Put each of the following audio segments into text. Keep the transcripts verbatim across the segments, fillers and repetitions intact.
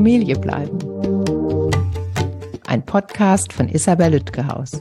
Familie bleiben. Ein Podcast von Isabel Lütgehaus.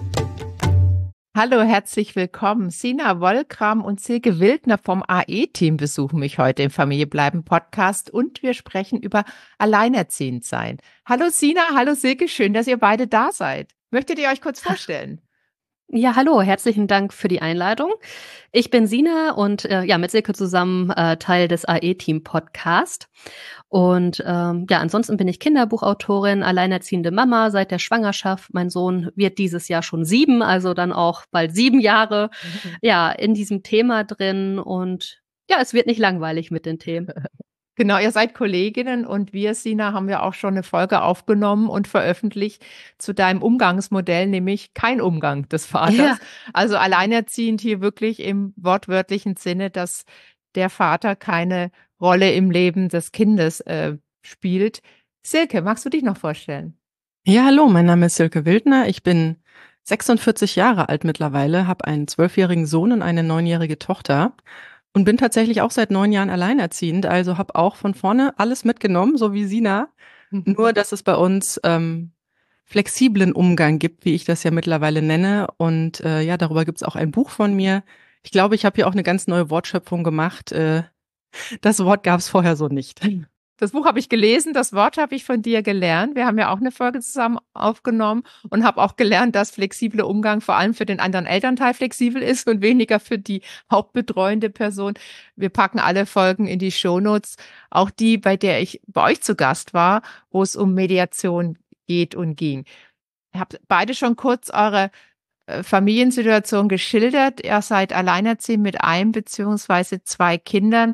Hallo, herzlich willkommen. Sina Wollkram und Silke Wildner vom A E-Team besuchen mich heute im Familie bleiben Podcast und wir sprechen über Alleinerziehendsein. Hallo Sina, hallo Silke, schön, dass ihr beide da seid. Möchtet ihr euch kurz vorstellen? Ja, hallo, herzlichen Dank für die Einladung. Ich bin Sina und äh, ja, mit Silke zusammen äh, Teil des A E-Team-Podcast. Und ähm, ja, ansonsten bin ich Kinderbuchautorin, alleinerziehende Mama seit der Schwangerschaft. Mein Sohn wird dieses Jahr schon sieben, also dann auch bald sieben Jahre mhm. ja in diesem Thema drin. Und ja, es wird nicht langweilig mit den Themen. Genau, ihr seid Kolleginnen und wir, Sina, haben ja auch schon eine Folge aufgenommen und veröffentlicht zu deinem Umgangsmodell, nämlich kein Umgang des Vaters. Ja. Also alleinerziehend hier wirklich im wortwörtlichen Sinne, dass der Vater keine Rolle im Leben des Kindes äh, spielt. Silke, magst du dich noch vorstellen? Ja, hallo, mein Name ist Silke Wildner. Ich bin sechsundvierzig Jahre alt mittlerweile, habe einen zwölfjährigen Sohn und eine neunjährige Tochter. Und bin tatsächlich auch seit neun Jahren alleinerziehend, also habe auch von vorne alles mitgenommen, so wie Sina. Mhm. Nur, dass es bei uns ähm, flexiblen Umgang gibt, wie ich das ja mittlerweile nenne. Und äh, ja, darüber gibt es auch ein Buch von mir. Ich glaube, ich habe hier auch eine ganz neue Wortschöpfung gemacht. Äh, das Wort gab es vorher so nicht. Das Buch habe ich gelesen, das Wort habe ich von dir gelernt. Wir haben ja auch eine Folge zusammen aufgenommen und habe auch gelernt, dass flexibler Umgang vor allem für den anderen Elternteil flexibel ist und weniger für die hauptbetreuende Person. Wir packen alle Folgen in die Shownotes, auch die, bei der ich bei euch zu Gast war, wo es um Mediation geht und ging. Ihr habt beide schon kurz eure Familiensituation geschildert. Ihr seid alleinerziehend mit einem beziehungsweise zwei Kindern.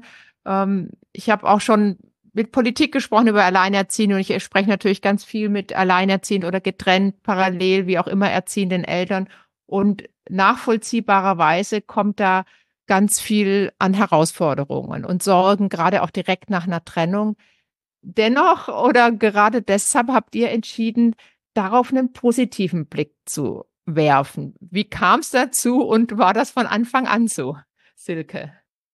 Ich habe auch schon mit Politik gesprochen über Alleinerziehende und ich spreche natürlich ganz viel mit alleinerziehend oder getrennt, parallel, wie auch immer erziehenden Eltern und nachvollziehbarerweise kommt da ganz viel an Herausforderungen und Sorgen, gerade auch direkt nach einer Trennung. Dennoch oder gerade deshalb habt ihr entschieden, darauf einen positiven Blick zu werfen. Wie kam es dazu und war das von Anfang an so, Silke?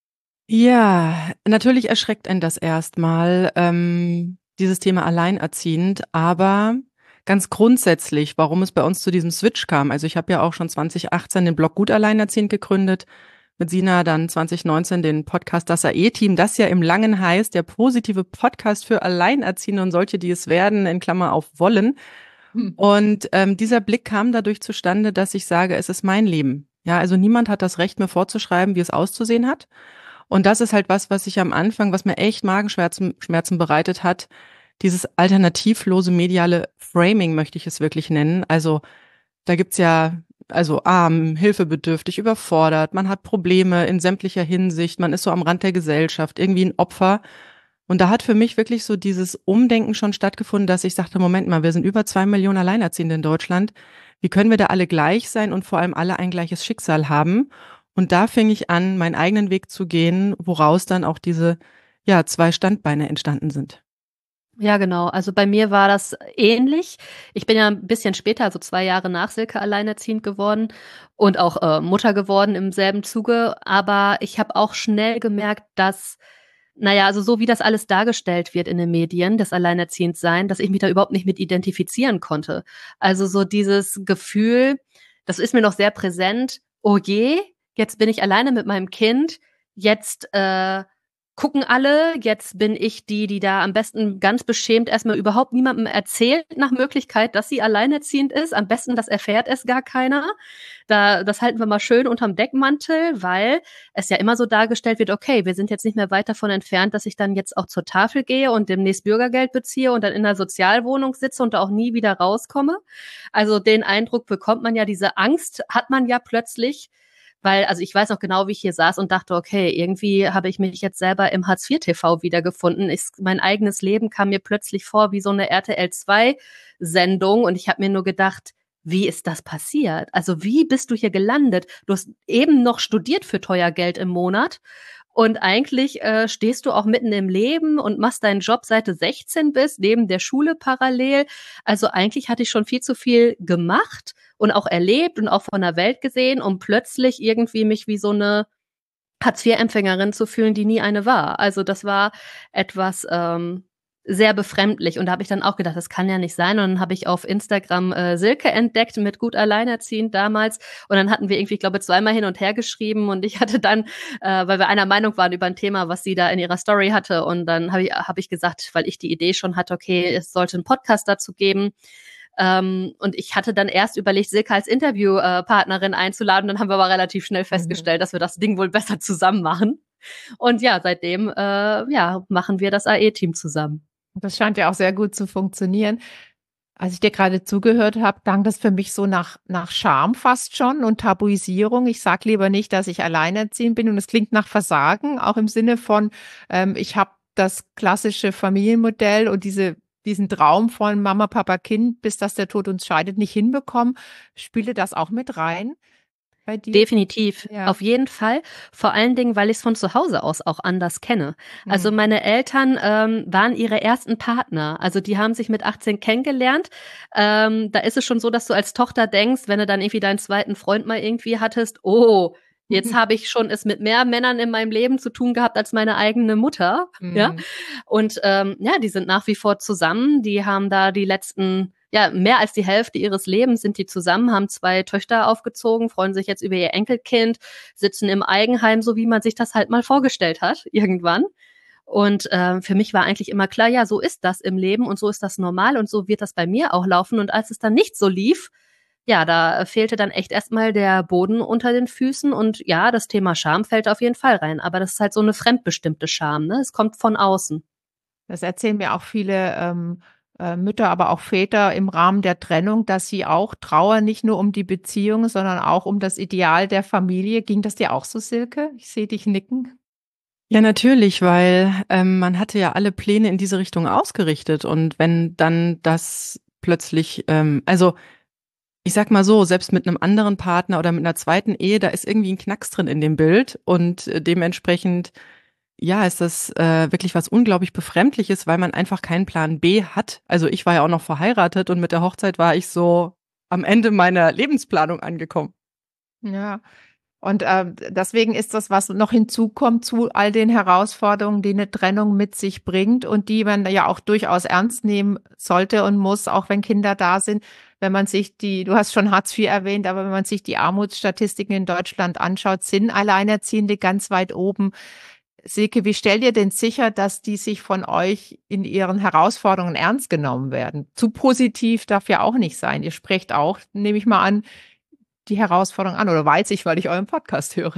Ja, natürlich erschreckt einen das erstmal, ähm, dieses Thema alleinerziehend, aber ganz grundsätzlich, warum es bei uns zu diesem Switch kam. Also ich habe ja auch schon zwanzig achtzehn den Blog Gut Alleinerziehend gegründet, mit Sina dann zwanzig neunzehn den Podcast Das A E-Team, das ja im Langen heißt, der positive Podcast für Alleinerziehende und solche, die es werden, in Klammer auf wollen. Hm. Und ähm, dieser Blick kam dadurch zustande, dass ich sage, es ist mein Leben. Ja, also niemand hat das Recht, mir vorzuschreiben, wie es auszusehen hat. Und das ist halt was, was ich am Anfang, was mir echt Magenschmerzen Schmerzen bereitet hat, dieses alternativlose mediale Framing möchte ich es wirklich nennen. Also da gibt's ja, also arm, hilfebedürftig, überfordert, man hat Probleme in sämtlicher Hinsicht, man ist so am Rand der Gesellschaft, irgendwie ein Opfer. Und da hat für mich wirklich so dieses Umdenken schon stattgefunden, dass ich sagte, Moment mal, wir sind über zwei Millionen Alleinerziehende in Deutschland. Wie können wir da alle gleich sein und vor allem alle ein gleiches Schicksal haben? Und da fing ich an, meinen eigenen Weg zu gehen, woraus dann auch diese, ja, zwei Standbeine entstanden sind. Ja, genau. Also bei mir war das ähnlich. Ich bin ja ein bisschen später, also zwei Jahre nach Silke, alleinerziehend geworden und auch äh, Mutter geworden im selben Zuge. Aber ich habe auch schnell gemerkt, dass, naja, also so wie das alles dargestellt wird in den Medien, das Alleinerziehendsein, dass ich mich da überhaupt nicht mit identifizieren konnte. Also so dieses Gefühl, das ist mir noch sehr präsent, oh je, jetzt bin ich alleine mit meinem Kind, jetzt äh, gucken alle, jetzt bin ich die, die da am besten ganz beschämt erstmal überhaupt niemandem erzählt nach Möglichkeit, dass sie alleinerziehend ist. Am besten, das erfährt es gar keiner. Da, das halten wir mal schön unterm Deckmantel, weil es ja immer so dargestellt wird, okay, wir sind jetzt nicht mehr weit davon entfernt, dass ich dann jetzt auch zur Tafel gehe und demnächst Bürgergeld beziehe und dann in einer Sozialwohnung sitze und da auch nie wieder rauskomme. Also den Eindruck bekommt man ja, diese Angst hat man ja plötzlich. Weil, also ich weiß noch genau, wie ich hier saß und dachte, okay, irgendwie habe ich mich jetzt selber im Hartz vier T V wiedergefunden. Ich, mein eigenes Leben kam mir plötzlich vor wie so eine R T L zwei Sendung und ich habe mir nur gedacht, wie ist das passiert? Also wie bist du hier gelandet? Du hast eben noch studiert für teuer Geld im Monat und eigentlich äh, stehst du auch mitten im Leben und machst deinen Job seit du sechzehn bist, neben der Schule parallel. Also eigentlich hatte ich schon viel zu viel gemacht und auch erlebt und auch von der Welt gesehen, um plötzlich irgendwie mich wie so eine Hartz vier Empfängerin zu fühlen, die nie eine war. Also das war etwas, ähm, sehr befremdlich. Und da habe ich dann auch gedacht, das kann ja nicht sein. Und dann habe ich auf Instagram äh, Silke entdeckt mit Gut Alleinerziehend damals. Und dann hatten wir irgendwie, ich glaube, zweimal hin und her geschrieben. Und ich hatte dann, äh, weil wir einer Meinung waren über ein Thema, was sie da in ihrer Story hatte. Und dann habe ich, hab ich gesagt, weil ich die Idee schon hatte, okay, es sollte einen Podcast dazu geben. Ähm, und ich hatte dann erst überlegt, Silke als Interviewpartnerin einzuladen. Dann haben wir aber relativ schnell festgestellt, mhm. dass wir das Ding wohl besser zusammen machen. Und ja, seitdem äh, ja, machen wir das A E-Team zusammen. Das scheint ja auch sehr gut zu funktionieren. Als ich dir gerade zugehört habe, klang das für mich so nach, nach Scham fast schon und Tabuisierung. Ich sage lieber nicht, dass ich alleinerziehend bin und es klingt nach Versagen, auch im Sinne von, ähm, ich habe das klassische Familienmodell und diese, diesen Traum von Mama, Papa, Kind, bis dass der Tod uns scheidet, nicht hinbekommen. Spielte das auch mit rein? Bei dir? Definitiv, ja. Auf jeden Fall. Vor allen Dingen, weil ich es von zu Hause aus auch anders kenne. Mhm. Also meine Eltern ähm, waren ihre ersten Partner. Also die haben sich mit achtzehn kennengelernt. Ähm, da ist es schon so, dass du als Tochter denkst, wenn du dann irgendwie deinen zweiten Freund mal irgendwie hattest, oh, jetzt habe ich schon es mit mehr Männern in meinem Leben zu tun gehabt als meine eigene Mutter. Mhm. Ja. Und ähm, ja, die sind nach wie vor zusammen. Die haben da die letzten Ja, mehr als die Hälfte ihres Lebens sind die zusammen, haben zwei Töchter aufgezogen, freuen sich jetzt über ihr Enkelkind, sitzen im Eigenheim, so wie man sich das halt mal vorgestellt hat, irgendwann. Und äh, für mich war eigentlich immer klar, ja, so ist das im Leben und so ist das normal und so wird das bei mir auch laufen. Und als es dann nicht so lief, ja, da fehlte dann echt erstmal der Boden unter den Füßen. Und ja, das Thema Scham fällt auf jeden Fall rein. Aber das ist halt so eine fremdbestimmte Scham, ne? Es kommt von außen. Das erzählen mir auch viele ähm Mütter, aber auch Väter im Rahmen der Trennung, dass sie auch trauern, nicht nur um die Beziehung, sondern auch um das Ideal der Familie. Ging das dir auch so, Silke? Ich sehe dich nicken. Ja, natürlich, weil ähm, man hatte ja alle Pläne in diese Richtung ausgerichtet. Und wenn dann das plötzlich, ähm, also ich sag mal so, selbst mit einem anderen Partner oder mit einer zweiten Ehe, da ist irgendwie ein Knacks drin in dem Bild. Und äh, dementsprechend ja, ist das äh, wirklich was unglaublich Befremdliches, weil man einfach keinen Plan B hat. Also ich war ja auch noch verheiratet und mit der Hochzeit war ich so am Ende meiner Lebensplanung angekommen. Ja, und äh, deswegen ist das, was noch hinzukommt zu all den Herausforderungen, die eine Trennung mit sich bringt und die man ja auch durchaus ernst nehmen sollte und muss, auch wenn Kinder da sind. Wenn man sich die, du hast schon Hartz vier erwähnt, aber wenn man sich die Armutsstatistiken in Deutschland anschaut, sind Alleinerziehende ganz weit oben. Silke, wie stellt ihr denn sicher, dass die sich von euch in ihren Herausforderungen ernst genommen werden? Zu positiv darf ja auch nicht sein. Ihr sprecht auch, nehme ich mal an, die Herausforderung an, oder weiß ich, weil ich euren Podcast höre.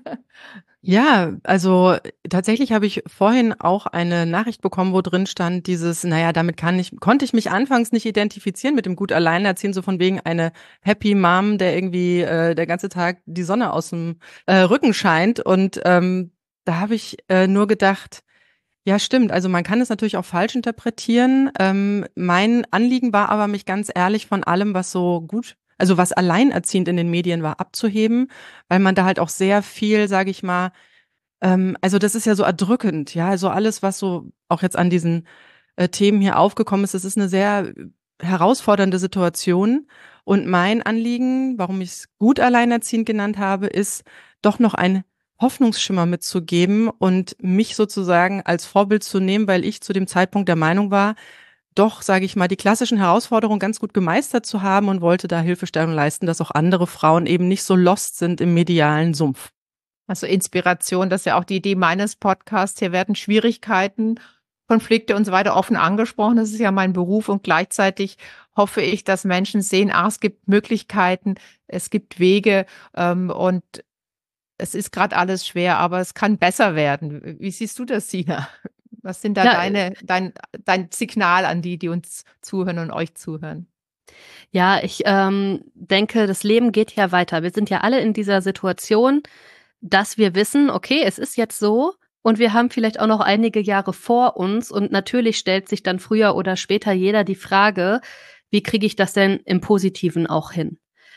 Ja, also tatsächlich habe ich vorhin auch eine Nachricht bekommen, wo drin stand dieses, naja, damit kann ich, konnte ich mich anfangs nicht identifizieren mit dem gut Alleinerziehen, so von wegen eine Happy Mom, der irgendwie äh, der ganze Tag die Sonne aus dem äh, Rücken scheint. Und ähm, da habe ich äh, nur gedacht, ja, stimmt. Also man kann es natürlich auch falsch interpretieren. Ähm, mein Anliegen war aber, mich ganz ehrlich von allem, was so gut, also was alleinerziehend in den Medien war, abzuheben, weil man da halt auch sehr viel, sage ich mal, ähm, also das ist ja so erdrückend, ja, also alles, was so auch jetzt an diesen äh, Themen hier aufgekommen ist, das ist eine sehr herausfordernde Situation. Und mein Anliegen, warum ich es gut alleinerziehend genannt habe, ist doch noch ein Hoffnungsschimmer mitzugeben und mich sozusagen als Vorbild zu nehmen, weil ich zu dem Zeitpunkt der Meinung war, doch, sage ich mal, die klassischen Herausforderungen ganz gut gemeistert zu haben und wollte da Hilfestellung leisten, dass auch andere Frauen eben nicht so lost sind im medialen Sumpf. Also Inspiration, das ist ja auch die Idee meines Podcasts. Hier werden Schwierigkeiten, Konflikte und so weiter offen angesprochen. Das ist ja mein Beruf und gleichzeitig hoffe ich, dass Menschen sehen, ah, es gibt Möglichkeiten, es gibt Wege ähm, und es ist gerade alles schwer, aber es kann besser werden. Wie siehst du das, Sina? Was sind da ja, deine, dein, dein Signal an die, die uns zuhören und euch zuhören? Ja, ich ähm, denke, das Leben geht ja weiter. Wir sind ja alle in dieser Situation, dass wir wissen, okay, es ist jetzt so und wir haben vielleicht auch noch einige Jahre vor uns und natürlich stellt sich dann früher oder später jeder die Frage, wie kriege ich das denn im Positiven auch hin?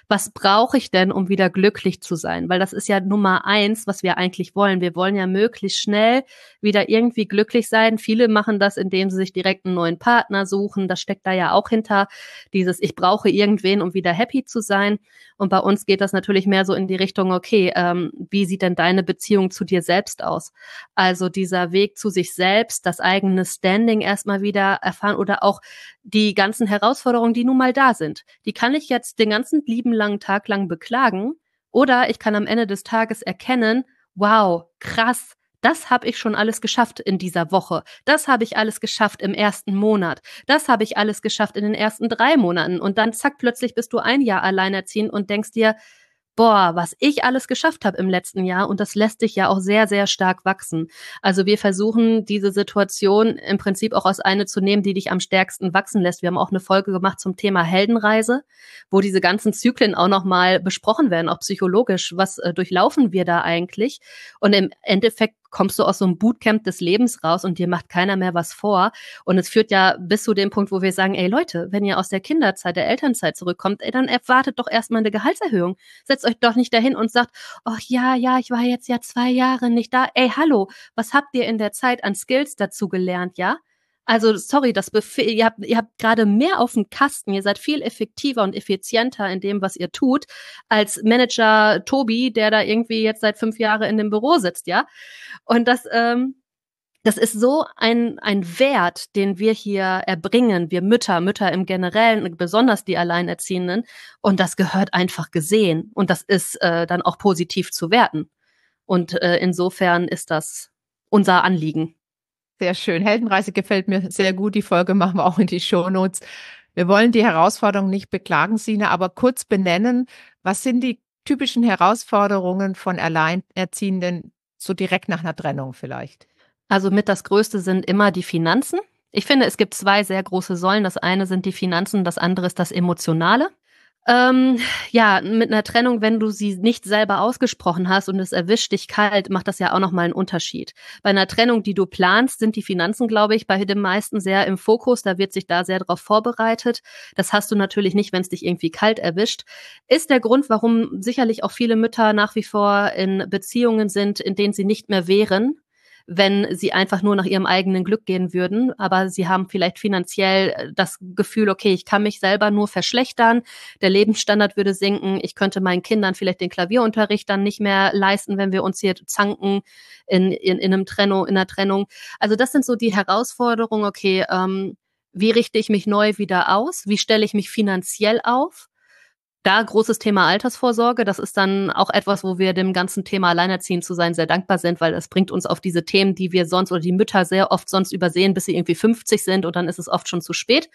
Was brauche ich denn, um wieder glücklich zu sein? Weil das ist ja Nummer eins, was wir eigentlich wollen. Wir wollen ja möglichst schnell wieder irgendwie glücklich sein. Viele machen das, indem sie sich direkt einen neuen Partner suchen. Das steckt da ja auch hinter. Dieses, ich brauche irgendwen, um wieder happy zu sein. Und bei uns geht das natürlich mehr so in die Richtung, okay, ähm, wie sieht denn deine Beziehung zu dir selbst aus? Also dieser Weg zu sich selbst, das eigene Standing erstmal wieder erfahren oder auch die ganzen Herausforderungen, die nun mal da sind. Die kann ich jetzt den ganzen lieben langen Tag lang beklagen oder ich kann am Ende des Tages erkennen, wow, krass, das habe ich schon alles geschafft in dieser Woche. Das habe ich alles geschafft im ersten Monat. Das habe ich alles geschafft in den ersten drei Monaten. Und dann zack, plötzlich bist du ein Jahr alleinerziehend und denkst dir, boah, was ich alles geschafft habe im letzten Jahr und das lässt dich ja auch sehr, sehr stark wachsen. Also wir versuchen, diese Situation im Prinzip auch als eine zu nehmen, die dich am stärksten wachsen lässt. Wir haben auch eine Folge gemacht zum Thema Heldenreise, wo diese ganzen Zyklen auch nochmal besprochen werden, auch psychologisch. Was äh, durchlaufen wir da eigentlich? Und im Endeffekt kommst du aus so einem Bootcamp des Lebens raus und dir macht keiner mehr was vor. Und es führt ja bis zu dem Punkt, wo wir sagen, ey Leute, wenn ihr aus der Kinderzeit, der Elternzeit zurückkommt, ey, dann erwartet doch erstmal eine Gehaltserhöhung. Setzt euch doch nicht dahin und sagt, ach ja, ja, ich war jetzt ja zwei Jahre nicht da. Ey, hallo, was habt ihr in der Zeit an Skills dazu gelernt, ja? Also, sorry, das Bef- ihr habt, ihr habt gerade mehr auf dem Kasten. Ihr seid viel effektiver und effizienter in dem, was ihr tut, als Manager Tobi, der da irgendwie jetzt seit fünf Jahren in dem Büro sitzt, ja? Und das, ähm, das ist so ein, ein Wert, den wir hier erbringen, wir Mütter, Mütter im Generellen, besonders die Alleinerziehenden. Und das gehört einfach gesehen. Und das ist äh, dann auch positiv zu werten. Und äh, insofern ist das unser Anliegen. Sehr schön. Heldenreise gefällt mir sehr gut. Die Folge machen wir auch in die Shownotes. Wir wollen die Herausforderungen nicht beklagen, Sina, aber kurz benennen. Was sind die typischen Herausforderungen von Alleinerziehenden so direkt nach einer Trennung vielleicht? Also mit das Größte sind immer die Finanzen. Ich finde, es gibt zwei sehr große Säulen. Das eine sind die Finanzen, das andere ist das Emotionale. Ähm, ja, mit einer Trennung, wenn du sie nicht selber ausgesprochen hast und es erwischt dich kalt, macht das ja auch nochmal einen Unterschied. Bei einer Trennung, die du planst, sind die Finanzen, glaube ich, bei den meisten sehr im Fokus. Da wird sich da sehr drauf vorbereitet. Das hast du natürlich nicht, wenn es dich irgendwie kalt erwischt. Ist der Grund, warum sicherlich auch viele Mütter nach wie vor in Beziehungen sind, in denen sie nicht mehr wären, wenn sie einfach nur nach ihrem eigenen Glück gehen würden. Aber sie haben vielleicht finanziell das Gefühl, okay, ich kann mich selber nur verschlechtern, der Lebensstandard würde sinken, ich könnte meinen Kindern vielleicht den Klavierunterricht dann nicht mehr leisten, wenn wir uns hier zanken in, in, in, einem Trennung, in einer Trennung. Also das sind so die Herausforderungen, okay, ähm, wie richte ich mich neu wieder aus? Wie stelle ich mich finanziell auf? Da großes Thema Altersvorsorge, das ist dann auch etwas, wo wir dem ganzen Thema Alleinerziehend zu sein sehr dankbar sind, weil das bringt uns auf diese Themen, die wir sonst oder die Mütter sehr oft sonst übersehen, bis sie irgendwie fünfzig sind und dann ist es oft schon zu spät.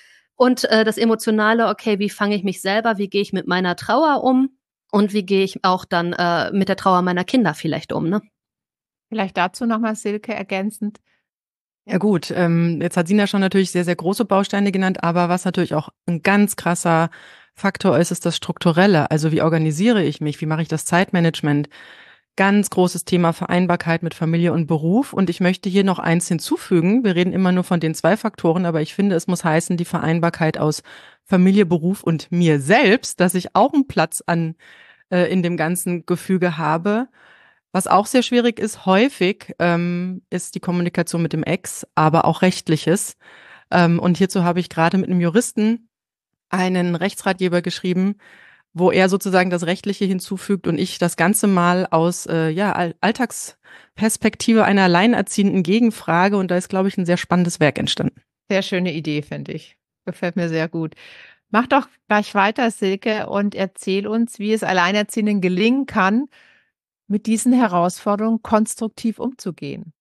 Und äh, das Emotionale, okay, wie fange ich mich selber, wie gehe ich mit meiner Trauer um und wie gehe ich auch dann äh, mit der Trauer meiner Kinder vielleicht um, ne? Vielleicht dazu nochmal, Silke, ergänzend. Ja gut, ähm, jetzt hat Sina schon natürlich sehr, sehr große Bausteine genannt, aber was natürlich auch ein ganz krasser Faktor ist, ist das Strukturelle. Also wie organisiere ich mich? Wie mache ich das Zeitmanagement? Ganz großes Thema Vereinbarkeit mit Familie und Beruf. Und ich möchte hier noch eins hinzufügen. Wir reden immer nur von den zwei Faktoren, aber ich finde, es muss heißen, die Vereinbarkeit aus Familie, Beruf und mir selbst, dass ich auch einen Platz an äh, in dem ganzen Gefüge habe. Was auch sehr schwierig ist, häufig, ähm, ist die Kommunikation mit dem Ex, aber auch Rechtliches. Ähm, und hierzu habe ich gerade mit einem Juristen einen Rechtsratgeber geschrieben, wo er sozusagen das Rechtliche hinzufügt und ich das Ganze mal aus äh, ja Alltagsperspektive einer Alleinerziehenden gegenfrage. Und da ist, glaube ich, ein sehr spannendes Werk entstanden. Sehr schöne Idee, finde ich. Gefällt mir sehr gut. Mach doch gleich weiter, Silke, und erzähl uns, wie es Alleinerziehenden gelingen kann, mit diesen Herausforderungen konstruktiv umzugehen.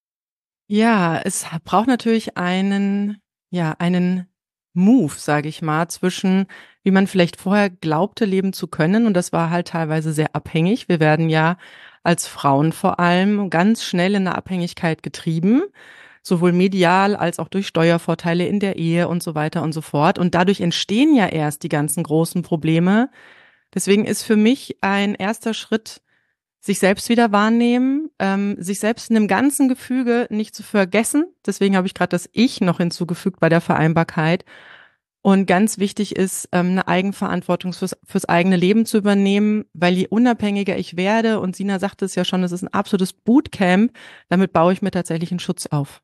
Ja, es braucht natürlich einen, ja, einen Move, sage ich mal, zwischen, wie man vielleicht vorher glaubte, leben zu können. Und das war halt teilweise sehr abhängig. Wir werden ja als Frauen vor allem ganz schnell in eine Abhängigkeit getrieben, sowohl medial als auch durch Steuervorteile in der Ehe und so weiter und so fort. Und dadurch entstehen ja erst die ganzen großen Probleme. Deswegen ist für mich ein erster Schritt, sich selbst wieder wahrnehmen, ähm, sich selbst in dem ganzen Gefüge nicht zu vergessen. Deswegen habe ich gerade das Ich noch hinzugefügt bei der Vereinbarkeit. Und ganz wichtig ist, eine Eigenverantwortung fürs, fürs eigene Leben zu übernehmen, weil je unabhängiger ich werde, und Sina sagte es ja schon, es ist ein absolutes Bootcamp, damit baue ich mir tatsächlich einen Schutz auf.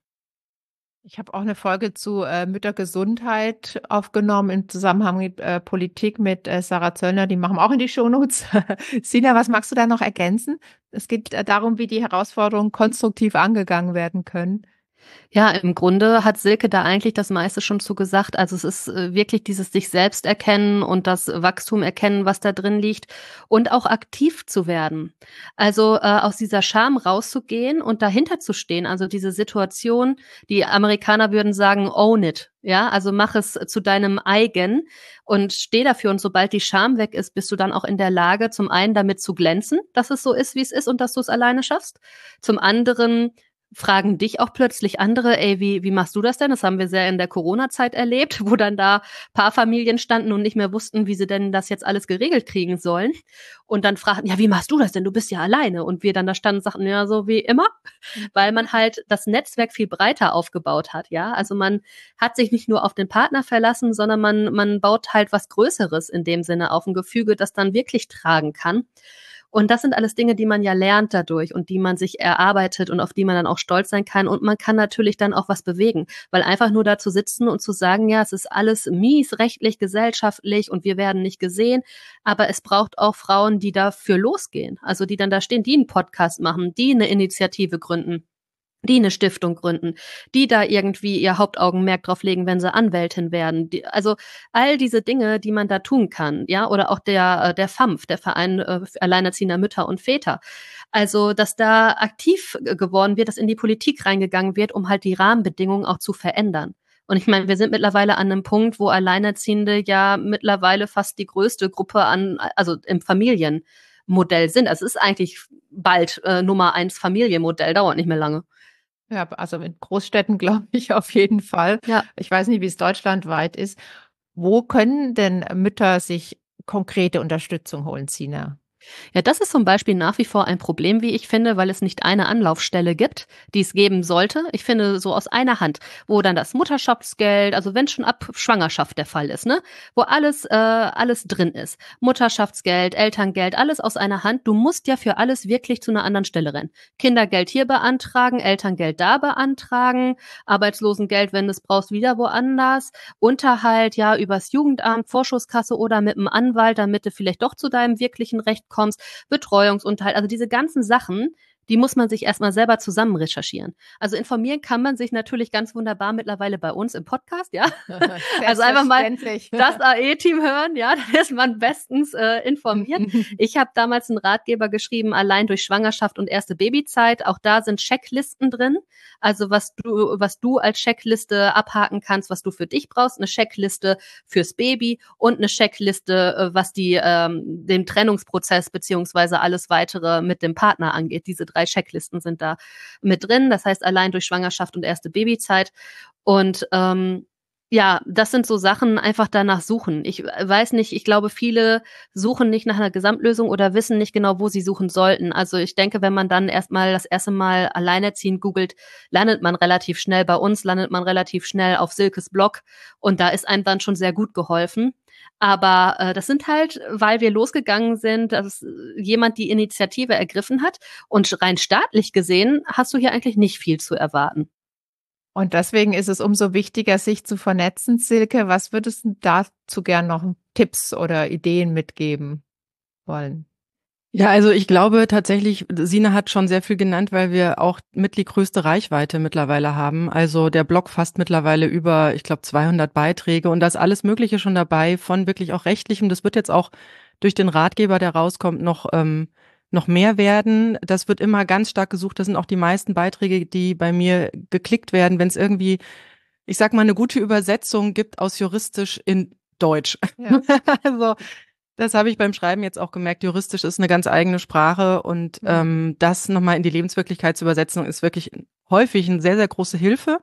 Ich habe auch eine Folge zu äh, Müttergesundheit aufgenommen im Zusammenhang mit äh, Politik mit äh, Sarah Zöllner. Die machen wir auch in die Shownotes. Sina, was magst du da noch ergänzen? Es geht äh, darum, wie die Herausforderungen konstruktiv angegangen werden können. Ja, im Grunde hat Silke da eigentlich das meiste schon zu gesagt. Also es ist äh, wirklich dieses sich selbst erkennen und das Wachstum erkennen, was da drin liegt und auch aktiv zu werden. Also äh, aus dieser Scham rauszugehen und dahinter zu stehen. Also diese Situation, die Amerikaner würden sagen, own it. Ja, also mach es zu deinem eigen und steh dafür. Und sobald die Scham weg ist, bist du dann auch in der Lage, zum einen damit zu glänzen, dass es so ist, wie es ist und dass du es alleine schaffst. Zum anderen fragen dich auch plötzlich andere, ey, wie, wie machst du das denn? Das haben wir sehr in der Corona-Zeit erlebt, wo dann da Paarfamilien standen und nicht mehr wussten, wie sie denn das jetzt alles geregelt kriegen sollen. Und dann fragten, ja, wie machst du das denn? Du bist ja alleine. Und wir dann da standen und sagten, ja, so wie immer, weil man halt das Netzwerk viel breiter aufgebaut hat, ja. Also man hat sich nicht nur auf den Partner verlassen, sondern man, man baut halt was Größeres in dem Sinne auf, ein Gefüge, das dann wirklich tragen kann. Und das sind alles Dinge, die man ja lernt dadurch und die man sich erarbeitet und auf die man dann auch stolz sein kann. Und man kann natürlich dann auch was bewegen, weil einfach nur da zu sitzen und zu sagen, ja, es ist alles mies, rechtlich, gesellschaftlich und wir werden nicht gesehen. Aber es braucht auch Frauen, die dafür losgehen. Also die dann da stehen, die einen Podcast machen, die eine Initiative gründen, die eine Stiftung gründen, die da irgendwie ihr Hauptaugenmerk drauf legen, wenn sie Anwältin werden. Die, also all diese Dinge, die man da tun kann, ja, oder auch der der F A M F, der Verein äh, Alleinerziehender Mütter und Väter. Also, dass da aktiv geworden wird, dass in die Politik reingegangen wird, um halt die Rahmenbedingungen auch zu verändern. Und ich meine, wir sind mittlerweile an einem Punkt, wo Alleinerziehende ja mittlerweile fast die größte Gruppe an, also im Familienmodell sind. Also es ist eigentlich bald äh, Nummer eins Familienmodell, dauert nicht mehr lange. Ja, also in Großstädten glaube ich auf jeden Fall. Ja. Ich weiß nicht, wie es deutschlandweit ist. Wo können denn Mütter sich konkrete Unterstützung holen, Sina? Ja, das ist zum Beispiel nach wie vor ein Problem, wie ich finde, weil es nicht eine Anlaufstelle gibt, die es geben sollte. Ich finde, so aus einer Hand, wo dann das Mutterschaftsgeld, also wenn schon ab Schwangerschaft der Fall ist, ne, wo alles, äh, alles drin ist. Mutterschaftsgeld, Elterngeld, alles aus einer Hand. Du musst ja für alles wirklich zu einer anderen Stelle rennen. Kindergeld hier beantragen, Elterngeld da beantragen, Arbeitslosengeld, wenn du es brauchst, wieder woanders. Unterhalt, ja, übers Jugendamt, Vorschusskasse oder mit einem Anwalt, damit du vielleicht doch zu deinem wirklichen Recht kommst, Betreuungsunterhalt, also diese ganzen Sachen, die muss man sich erstmal selber zusammen recherchieren. Also informieren kann man sich natürlich ganz wunderbar mittlerweile bei uns im Podcast, ja. Also einfach mal das A E-Team hören, ja, dann ist man bestens äh, informiert. Ich habe damals einen Ratgeber geschrieben, allein durch Schwangerschaft und erste Babyzeit. Auch da sind Checklisten drin. Also was du, was du als Checkliste abhaken kannst, was du für dich brauchst, eine Checkliste fürs Baby und eine Checkliste, was die ähm, den Trennungsprozess beziehungsweise alles weitere mit dem Partner angeht. Diese drei Checklisten sind da mit drin. Das heißt, allein durch Schwangerschaft und erste Babyzeit. Und ähm, ja, das sind so Sachen, einfach danach suchen. Ich weiß nicht, ich glaube, viele suchen nicht nach einer Gesamtlösung oder wissen nicht genau, wo sie suchen sollten. Also ich denke, wenn man dann erstmal das erste Mal alleinerziehend googelt, landet man relativ schnell bei uns, landet man relativ schnell auf Silkes Blog und da ist einem dann schon sehr gut geholfen. Aber äh, das sind halt, weil wir losgegangen sind, dass jemand die Initiative ergriffen hat und rein staatlich gesehen hast du hier eigentlich nicht viel zu erwarten. Und deswegen ist es umso wichtiger, sich zu vernetzen. Silke, was würdest du dazu gern noch Tipps oder Ideen mitgeben wollen? Ja, also ich glaube tatsächlich, Sina hat schon sehr viel genannt, weil wir auch mit die größte Reichweite mittlerweile haben. Also der Blog fasst mittlerweile über, ich glaube, zweihundert Beiträge und da ist alles Mögliche schon dabei, von wirklich auch rechtlichem. Das wird jetzt auch durch den Ratgeber, der rauskommt, noch ähm, noch mehr werden. Das wird immer ganz stark gesucht. Das sind auch die meisten Beiträge, die bei mir geklickt werden, wenn es irgendwie, ich sag mal, eine gute Übersetzung gibt aus juristisch in Deutsch. Ja. Also das habe ich beim Schreiben jetzt auch gemerkt. Juristisch ist eine ganz eigene Sprache und mhm. ähm, das nochmal in die Lebenswirklichkeit zu übersetzen, ist wirklich häufig eine sehr, sehr große Hilfe.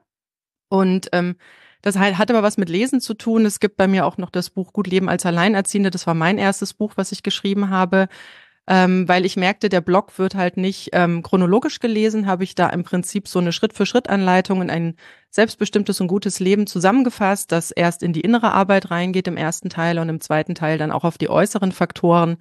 Und ähm, das hat aber was mit Lesen zu tun. Es gibt bei mir auch noch das Buch Gut Leben als Alleinerziehende. Das war mein erstes Buch, was ich geschrieben habe. Ähm, weil ich merkte, der Blog wird halt nicht ähm, chronologisch gelesen, habe ich da im Prinzip so eine Schritt-für-Schritt-Anleitung in ein selbstbestimmtes und gutes Leben zusammengefasst, das erst in die innere Arbeit reingeht im ersten Teil und im zweiten Teil dann auch auf die äußeren Faktoren.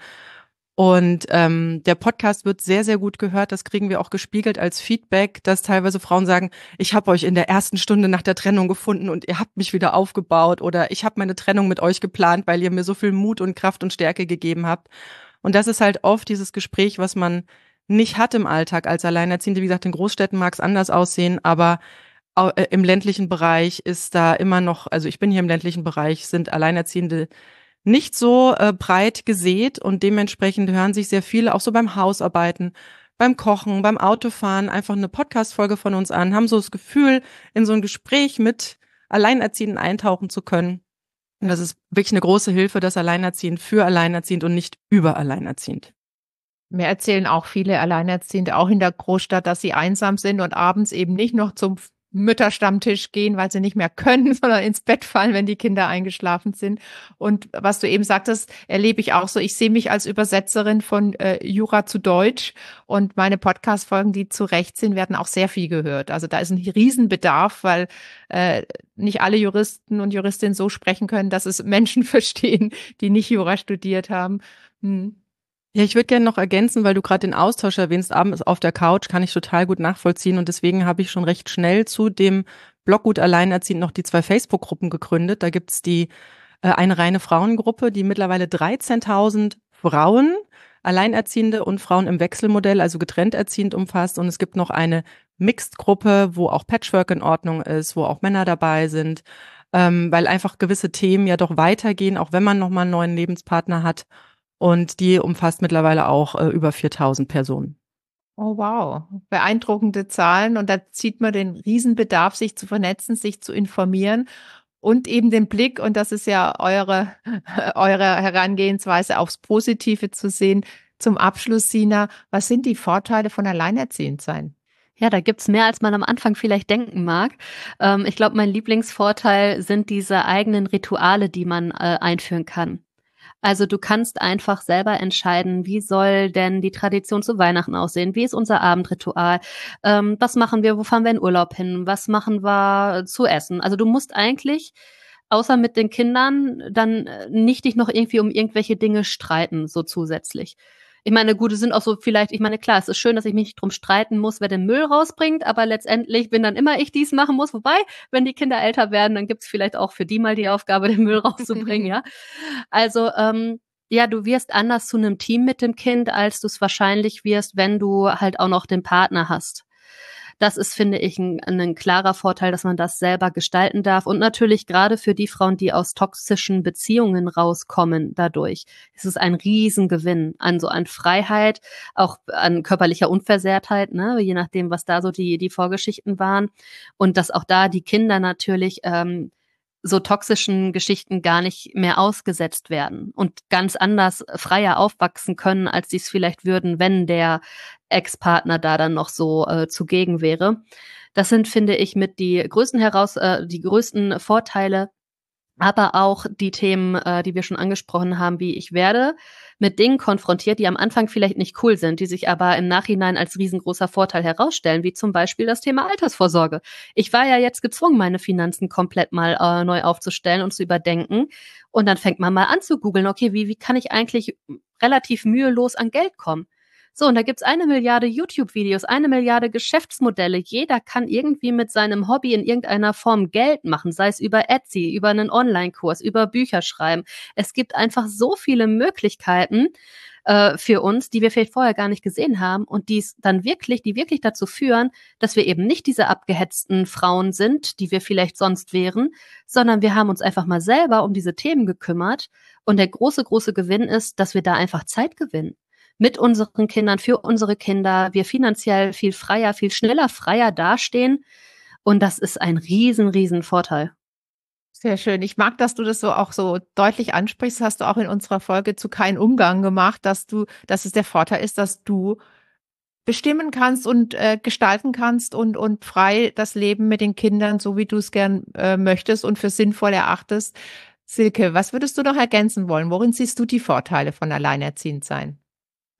Und ähm, der Podcast wird sehr, sehr gut gehört. Das kriegen wir auch gespiegelt als Feedback, dass teilweise Frauen sagen, ich habe euch in der ersten Stunde nach der Trennung gefunden und ihr habt mich wieder aufgebaut oder ich habe meine Trennung mit euch geplant, weil ihr mir so viel Mut und Kraft und Stärke gegeben habt. Und das ist halt oft dieses Gespräch, was man nicht hat im Alltag als Alleinerziehende. Wie gesagt, in Großstädten mag es anders aussehen, aber au- äh, im ländlichen Bereich ist da immer noch, also ich bin hier im ländlichen Bereich, sind Alleinerziehende nicht so äh, breit gesät und dementsprechend hören sich sehr viele auch so beim Hausarbeiten, beim Kochen, beim Autofahren einfach eine Podcast-Folge von uns an, haben so das Gefühl, in so ein Gespräch mit Alleinerziehenden eintauchen zu können. Und das ist wirklich eine große Hilfe, das Alleinerziehend für Alleinerziehend und nicht über Alleinerziehend. Mir erzählen auch viele Alleinerziehende, auch in der Großstadt, dass sie einsam sind und abends eben nicht noch zum Mütterstammtisch gehen, weil sie nicht mehr können, sondern ins Bett fallen, wenn die Kinder eingeschlafen sind. Und was du eben sagtest, erlebe ich auch so. Ich sehe mich als Übersetzerin von äh, Jura zu Deutsch und meine Podcast-Folgen, die zu Recht sind, werden auch sehr viel gehört. Also da ist ein Riesenbedarf, weil äh, nicht alle Juristen und Juristinnen so sprechen können, dass es Menschen verstehen, die nicht Jura studiert haben. Hm. Ja, ich würde gerne noch ergänzen, weil du gerade den Austausch erwähnst, abends auf der Couch, kann ich total gut nachvollziehen und deswegen habe ich schon recht schnell zu dem Blog Gut Alleinerziehend noch die zwei Facebook-Gruppen gegründet. Da gibt's die äh, eine reine Frauengruppe, die mittlerweile dreizehntausend Frauen, Alleinerziehende und Frauen im Wechselmodell, also getrennt erziehend umfasst und es gibt noch eine Mixed-Gruppe, wo auch Patchwork in Ordnung ist, wo auch Männer dabei sind, ähm, weil einfach gewisse Themen ja doch weitergehen, auch wenn man nochmal einen neuen Lebenspartner hat. Und die umfasst mittlerweile auch äh, über viertausend Personen. Oh wow, beeindruckende Zahlen. Und da sieht man den Riesenbedarf, sich zu vernetzen, sich zu informieren und eben den Blick, und das ist ja eure, eure Herangehensweise, aufs Positive zu sehen. Zum Abschluss, Sina, was sind die Vorteile von Alleinerziehendsein? Ja, da gibt's mehr, als man am Anfang vielleicht denken mag. Ähm, ich glaube, mein Lieblingsvorteil sind diese eigenen Rituale, die man äh, einführen kann. Also du kannst einfach selber entscheiden, wie soll denn die Tradition zu Weihnachten aussehen? Wie ist unser Abendritual? Ähm, was machen wir? Wo fahren wir in Urlaub hin? Was machen wir zu essen? Also du musst eigentlich, außer mit den Kindern, dann äh, nicht dich noch irgendwie um irgendwelche Dinge streiten, so zusätzlich. Ich meine, gut, es sind auch so vielleicht, ich meine, klar, es ist schön, dass ich mich nicht drum streiten muss, wer den Müll rausbringt, aber letztendlich bin dann immer ich, die es machen muss. Wobei, wenn die Kinder älter werden, dann gibt's vielleicht auch für die mal die Aufgabe, den Müll rauszubringen, ja. Also, ähm, ja, du wirst anders zu einem Team mit dem Kind, als du es wahrscheinlich wirst, wenn du halt auch noch den Partner hast. Das ist, finde ich, ein, ein klarer Vorteil, dass man das selber gestalten darf. Und natürlich gerade für die Frauen, die aus toxischen Beziehungen rauskommen dadurch, ist es ein Riesengewinn an so an Freiheit, auch an körperlicher Unversehrtheit, ne, je nachdem, was da so die, die Vorgeschichten waren. Und dass auch da die Kinder natürlich ähm, so toxischen Geschichten gar nicht mehr ausgesetzt werden und ganz anders freier aufwachsen können, als sie es vielleicht würden, wenn der Ex-Partner da dann noch so äh, zugegen wäre. Das sind, finde ich, mit die größten heraus, äh, die größten Vorteile, aber auch die Themen, äh, die wir schon angesprochen haben, wie ich werde mit Dingen konfrontiert, die am Anfang vielleicht nicht cool sind, die sich aber im Nachhinein als riesengroßer Vorteil herausstellen, wie zum Beispiel das Thema Altersvorsorge. Ich war ja jetzt gezwungen, meine Finanzen komplett mal äh, neu aufzustellen und zu überdenken. Und dann fängt man mal an zu googeln, okay, wie, wie kann ich eigentlich relativ mühelos an Geld kommen? So, und da gibt's eine Milliarde YouTube-Videos, eine Milliarde Geschäftsmodelle. Jeder kann irgendwie mit seinem Hobby in irgendeiner Form Geld machen, sei es über Etsy, über einen Online-Kurs, über Bücher schreiben. Es gibt einfach so viele Möglichkeiten äh, für uns, die wir vielleicht vorher gar nicht gesehen haben und die es dann wirklich, die wirklich dazu führen, dass wir eben nicht diese abgehetzten Frauen sind, die wir vielleicht sonst wären, sondern wir haben uns einfach mal selber um diese Themen gekümmert. Und der große, große Gewinn ist, dass wir da einfach Zeit gewinnen. Mit unseren Kindern, für unsere Kinder, wir finanziell viel freier, viel schneller freier dastehen. Und das ist ein riesen, riesen Vorteil. Sehr schön. Ich mag, dass du das so auch so deutlich ansprichst. Hast du auch in unserer Folge zu Kein Umgang gemacht, dass du, dass es der Vorteil ist, dass du bestimmen kannst und äh, gestalten kannst und und frei das Leben mit den Kindern, so wie du es gern äh, möchtest und für sinnvoll erachtest. Silke, was würdest du noch ergänzen wollen? Worin siehst du die Vorteile von Alleinerziehendsein?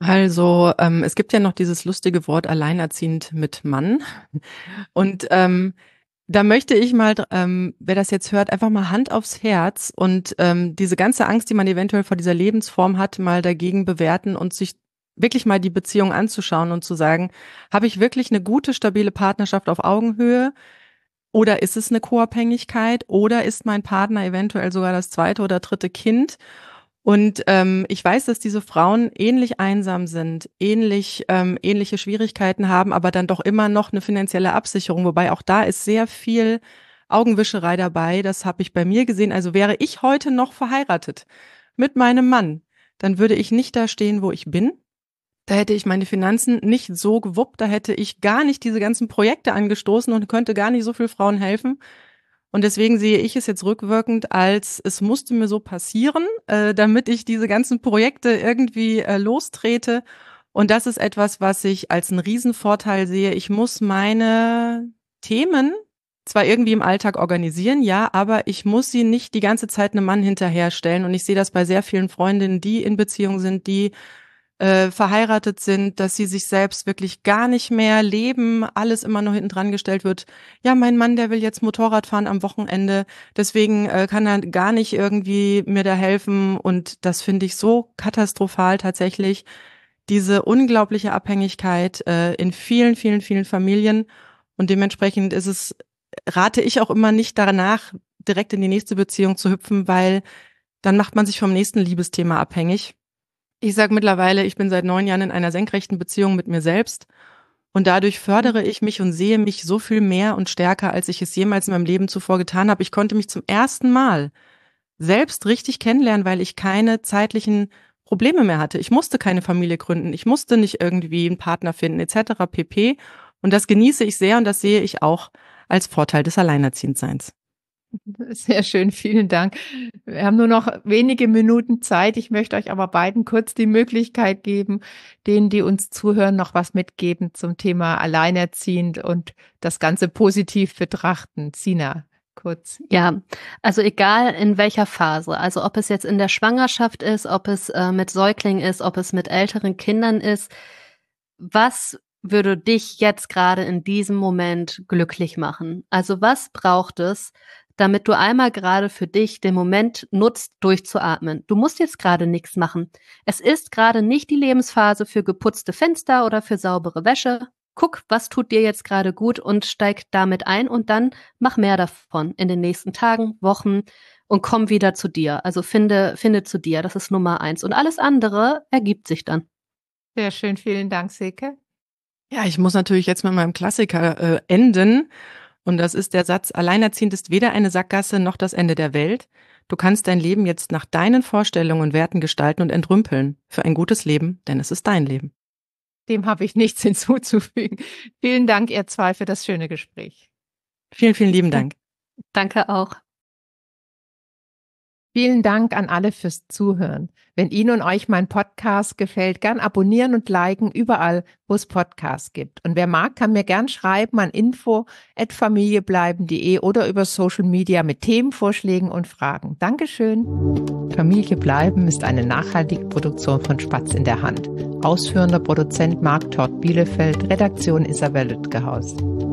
Also, ähm, es gibt ja noch dieses lustige Wort alleinerziehend mit Mann. Und ähm, da möchte ich mal, ähm, wer das jetzt hört, einfach mal Hand aufs Herz und ähm, diese ganze Angst, die man eventuell vor dieser Lebensform hat, mal dagegen bewerten und sich wirklich mal die Beziehung anzuschauen und zu sagen, habe ich wirklich eine gute, stabile Partnerschaft auf Augenhöhe? Oder ist es eine Co-Abhängigkeit? Oder ist mein Partner eventuell sogar das zweite oder dritte Kind? Und ähm, ich weiß, dass diese Frauen ähnlich einsam sind, ähnlich ähm, ähnliche Schwierigkeiten haben, aber dann doch immer noch eine finanzielle Absicherung. Wobei auch da ist sehr viel Augenwischerei dabei. Das habe ich bei mir gesehen. Also wäre ich heute noch verheiratet mit meinem Mann, dann würde ich nicht da stehen, wo ich bin. Da hätte ich meine Finanzen nicht so gewuppt, da hätte ich gar nicht diese ganzen Projekte angestoßen und könnte gar nicht so vielen Frauen helfen. Und deswegen sehe ich es jetzt rückwirkend als, es musste mir so passieren, äh, damit ich diese ganzen Projekte irgendwie äh, lostrete. Und das ist etwas, was ich als einen Riesenvorteil sehe. Ich muss meine Themen zwar irgendwie im Alltag organisieren, ja, aber ich muss sie nicht die ganze Zeit einem Mann hinterherstellen. Und ich sehe das bei sehr vielen Freundinnen, die in Beziehung sind, die äh, verheiratet sind, dass sie sich selbst wirklich gar nicht mehr leben, alles immer nur hinten dran gestellt wird. Ja, mein Mann, der will jetzt Motorrad fahren am Wochenende, deswegen äh, kann er gar nicht irgendwie mir da helfen und das finde ich so katastrophal tatsächlich, diese unglaubliche Abhängigkeit äh, in vielen, vielen, vielen Familien und dementsprechend ist es, rate ich auch immer nicht danach, direkt in die nächste Beziehung zu hüpfen, weil dann macht man sich vom nächsten Liebesthema abhängig. Ich sage mittlerweile, ich bin seit neun Jahren in einer senkrechten Beziehung mit mir selbst und dadurch fördere ich mich und sehe mich so viel mehr und stärker, als ich es jemals in meinem Leben zuvor getan habe. Ich konnte mich zum ersten Mal selbst richtig kennenlernen, weil ich keine zeitlichen Probleme mehr hatte. Ich musste keine Familie gründen, ich musste nicht irgendwie einen Partner finden et cetera pp. Und das genieße ich sehr und das sehe ich auch als Vorteil des Alleinerziehendseins. Sehr schön, vielen Dank. Wir haben nur noch wenige Minuten Zeit. Ich möchte euch aber beiden kurz die Möglichkeit geben, denen, die uns zuhören, noch was mitgeben zum Thema Alleinerziehend und das Ganze positiv betrachten. Sina, kurz. Ja, also egal in welcher Phase, also ob es jetzt in der Schwangerschaft ist, ob es äh, mit Säuglingen ist, ob es mit älteren Kindern ist, was würde dich jetzt gerade in diesem Moment glücklich machen? Also was braucht es, damit du einmal gerade für dich den Moment nutzt, durchzuatmen? Du musst jetzt gerade nichts machen. Es ist gerade nicht die Lebensphase für geputzte Fenster oder für saubere Wäsche. Guck, was tut dir jetzt gerade gut und steig damit ein und dann mach mehr davon in den nächsten Tagen, Wochen und komm wieder zu dir. Also finde, finde zu dir, das ist Nummer eins. Und alles andere ergibt sich dann. Sehr schön, vielen Dank, Silke. Ja, ich muss natürlich jetzt mit meinem Klassiker äh, enden. Und das ist der Satz, alleinerziehend ist weder eine Sackgasse noch das Ende der Welt. Du kannst dein Leben jetzt nach deinen Vorstellungen und Werten gestalten und entrümpeln. Für ein gutes Leben, denn es ist dein Leben. Dem habe ich nichts hinzuzufügen. Vielen Dank, ihr zwei, für das schöne Gespräch. Vielen, vielen lieben Dank. Danke auch. Vielen Dank an alle fürs Zuhören. Wenn Ihnen und euch mein Podcast gefällt, gern abonnieren und liken überall, wo es Podcasts gibt. Und wer mag, kann mir gern schreiben an info at familiebleiben punkt de oder über Social Media mit Themenvorschlägen und Fragen. Dankeschön. Familie bleiben ist eine nachhaltige Produktion von Spatz in der Hand. Ausführender Produzent Marc Tort Bielefeld, Redaktion Isabel Lütgehaus.